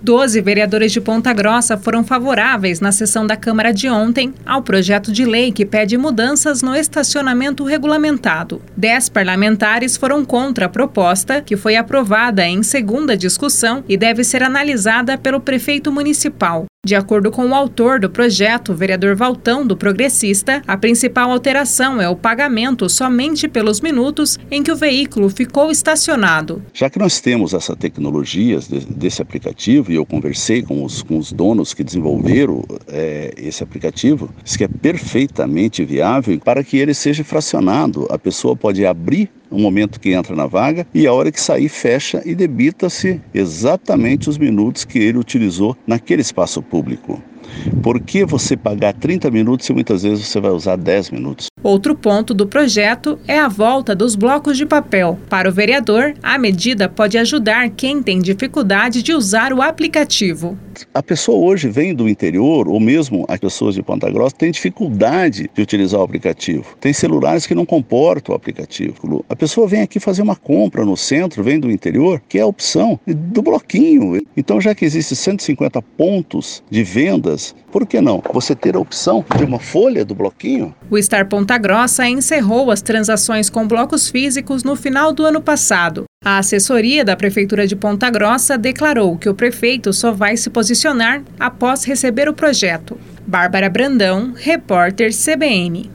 12 vereadores de Ponta Grossa foram favoráveis na sessão da Câmara de ontem ao projeto de lei que pede mudanças no estacionamento regulamentado. 10 parlamentares foram contra a proposta, que foi aprovada em segunda discussão e deve ser analisada pelo prefeito municipal. De acordo com o autor do projeto, o vereador Valtão, do Progressista, a principal alteração é o pagamento somente pelos minutos em que o veículo ficou estacionado. Já que nós temos essa tecnologia desse aplicativo, e eu conversei com os donos que desenvolveram esse aplicativo, diz que é perfeitamente viável para que ele seja fracionado. A pessoa pode abrir no momento que entra na vaga e a hora que sair fecha e debita-se exatamente os minutos que ele utilizou naquele espaço público. Por que você pagar 30 minutos se muitas vezes você vai usar 10 minutos? Outro ponto do projeto é a volta dos blocos de papel. Para o vereador, a medida pode ajudar quem tem dificuldade de usar o aplicativo. A pessoa hoje vem do interior, ou mesmo as pessoas de Ponta Grossa, têm dificuldade de utilizar o aplicativo. Tem celulares que não comportam o aplicativo. A pessoa vem aqui fazer uma compra no centro, vem do interior, que é a opção do bloquinho. Então, já que existem 150 pontos de vendas, por que não você ter a opção de uma folha do bloquinho? O Star Ponta Grossa encerrou as transações com blocos físicos no final do ano passado. A assessoria da Prefeitura de Ponta Grossa declarou que o prefeito só vai se posicionar após receber o projeto. Bárbara Brandão, repórter CBN.